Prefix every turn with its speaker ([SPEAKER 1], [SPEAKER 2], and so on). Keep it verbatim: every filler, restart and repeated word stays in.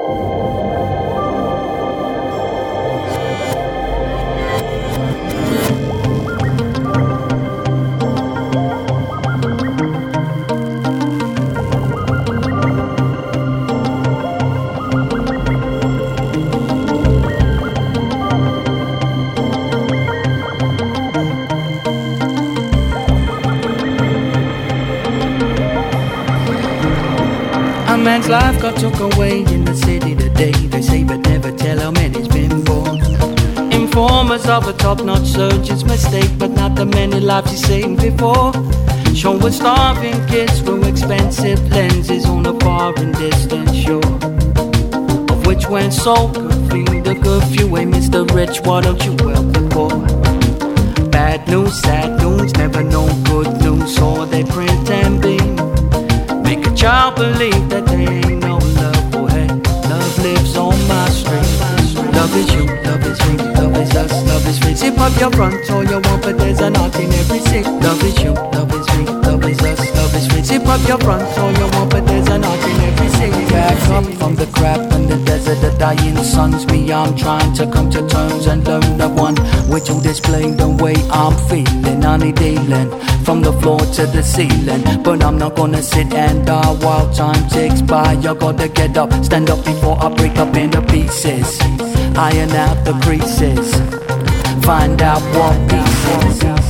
[SPEAKER 1] A man's life got took away in the city today. They say but never tell how many's been born. Informers of a top-notch surgeon's mistake, but not the many lives he's saved before. Showing starving kids through expensive lenses on a far and distant shore, of which when soul could feed a good few. Hey, Mister Rich, why don't you help the poor? Bad news, sad news, never know good news, so they print and beam. Make a child believe that there ain't no love. Oh hey, love lives on my street. Love is you, love is me, love is us, love is free. Zip up your front all you want, but there's an art in every seat. Love is you, love is me, love is us, love is free. Zip up your front all you want, but there's an art in every seat. Back up from the crap and the desert, the dying suns. Me, I'm trying to come to terms and learn the one way to display the way I'm feeling. Honey dealing from the floor to the ceiling, but I'm not gonna sit and die while time ticks by. You gotta get up, stand up before I break up into pieces. Iron out the creases, find out what pieces.